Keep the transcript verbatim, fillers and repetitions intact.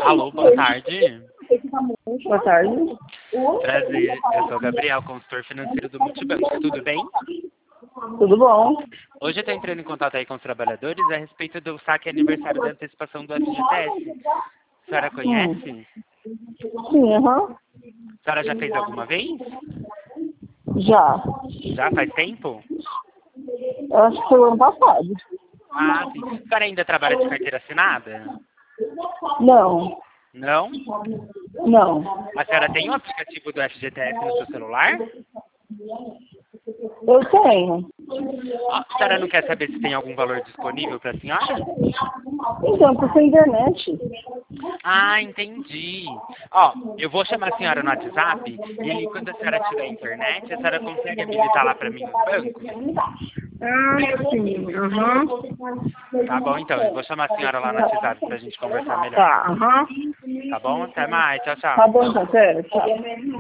Alô, boa tarde. Boa tarde. Prazer, eu sou o Gabriel, consultor financeiro do Multibanco. Tudo bem? Tudo bom? Hoje eu estou entrando em contato aí com os trabalhadores a respeito do saque aniversário da antecipação do F G T S. A senhora conhece? Hum. Sim, aham. A senhora já fez alguma vez? Já. Já faz tempo? Eu acho que foi o ano passado. Ah, sim. A senhora ainda trabalha de carteira assinada? Não. Não? Não. A senhora tem o aplicativo do F G T S no seu celular? Eu tenho. A senhora não quer saber se tem algum valor disponível para a senhora? Então, por internet. Ah, entendi. Ó, eu vou chamar a senhora no WhatsApp e aí, quando a senhora tiver internet, a senhora consegue habilitar lá para mim os bancos? Ah, sim. Aham. Tá bom, então. Eu vou chamar a senhora lá no WhatsApp pra gente conversar melhor. Tá, aham. Tá bom? Até mais. Tchau, Tá tchau. bom, tá certo. Tchau.